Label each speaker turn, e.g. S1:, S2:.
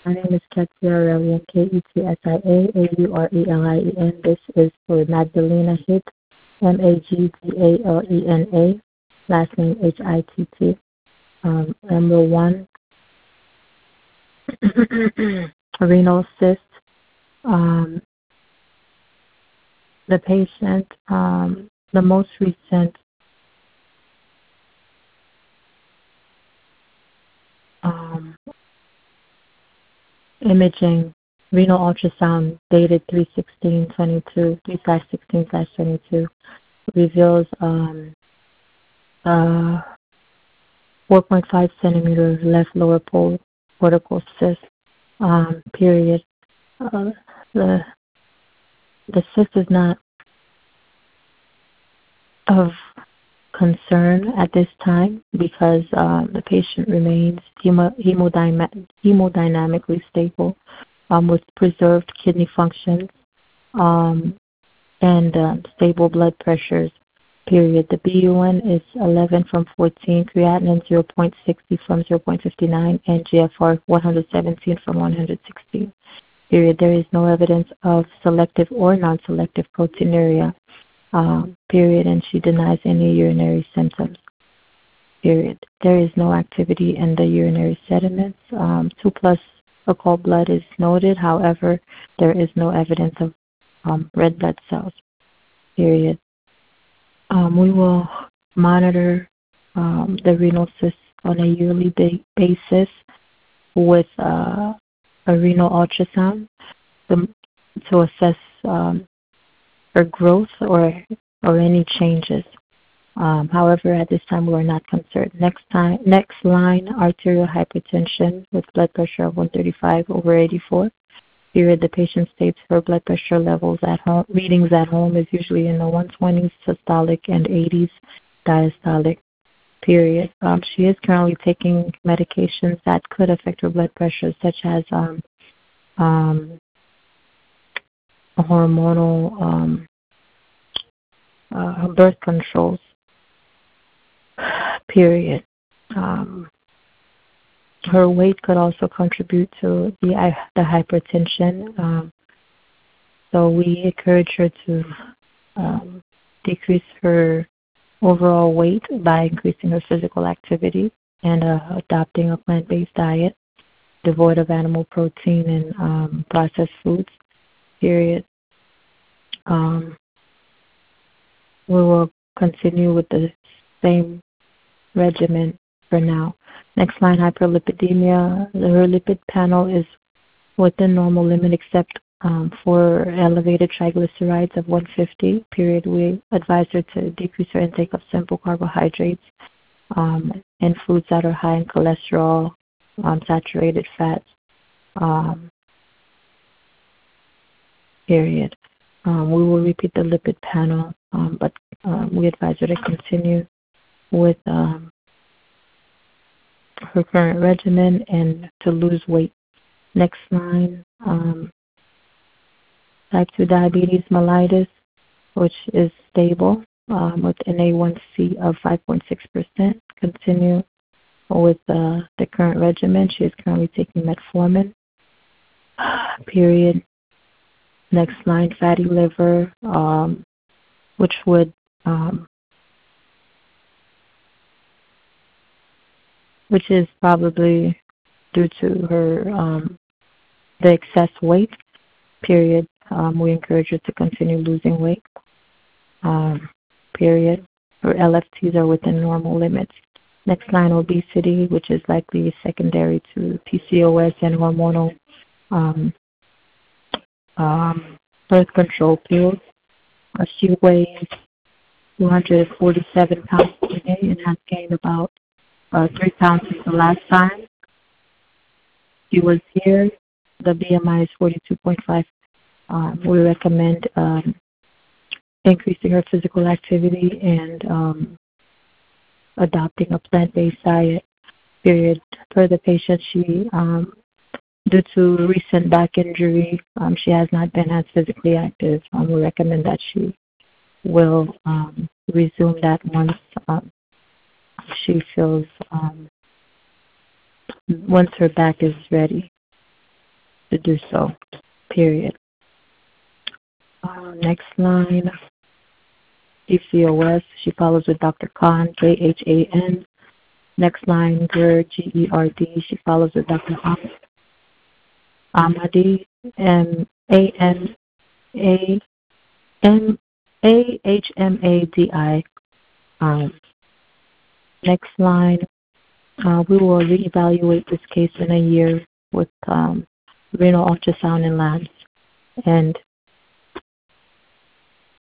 S1: My name is Ketia Aurelian, Ketia Aurelien. This is for Magdalena Hitt, Magdalena, last name Hitt. Number 1, renal cyst. The patient, the most recent imaging renal ultrasound dated 3/16/22 reveals 4.5 centimeter left lower pole cortical cyst. Period. The cyst is not of concern at this time because the patient remains hemodynamically stable with preserved kidney functions and stable blood pressures. Period. The BUN is 11 from 14, creatinine 0.60 from 0.59, and GFR 117 from 116. Period. There is no evidence of selective or non-selective proteinuria. Period. And she denies any urinary symptoms. Period. There is no activity in the urinary sediments. 2+ occult blood is noted. However, there is no evidence of red blood cells. Period. We will monitor the renal cyst on a yearly basis with a renal ultrasound to assess her growth or any changes. However, at this time, we are not concerned. Next line, arterial hypertension with blood pressure of 135/84. Period. The patient states her blood pressure levels at home, readings at home is usually in the 120s systolic and 80s diastolic. Period. She is currently taking medications that could affect her blood pressure, such as hormonal birth controls. Period. Her weight could also contribute to the hypertension. So we encourage her to decrease her overall weight by increasing her physical activity and adopting a plant-based diet devoid of animal protein and processed foods. Period. We will continue with the same regimen for now. Next line, hyperlipidemia. Her lipid panel is within normal limit except for elevated triglycerides of 150. Period. We advise her to decrease her intake of simple carbohydrates and foods that are high in cholesterol, saturated fats. Period. We will repeat the lipid panel, but we advise her to continue with her current regimen and to lose weight. Next line, type 2 diabetes mellitus, which is stable with an A1C of 5.6%. Continue with the current regimen. She is currently taking metformin. Period. Next line, fatty liver, which would which is probably due to her the excess weight. Period. We encourage her to continue losing weight. Period. Her LFTs are within normal limits. Next line, obesity, which is likely secondary to PCOS and hormonal birth control pills. She weighs 247 pounds today and has gained about 3 pounds since the last time she was here. The BMI is 42.5. We recommend increasing her physical activity and adopting a plant-based diet. Period. Per the patient, she due to recent back injury, she has not been as physically active. We recommend that she will resume that once she feels once her back is ready. to do so, period. Next line, PCOS. She follows with Dr. Khan, KHAN. Next line, GERD, GERD. She follows with Dr. Ahmadi, AHMADI. Next line, we will reevaluate this case in a year with renal ultrasound and labs. And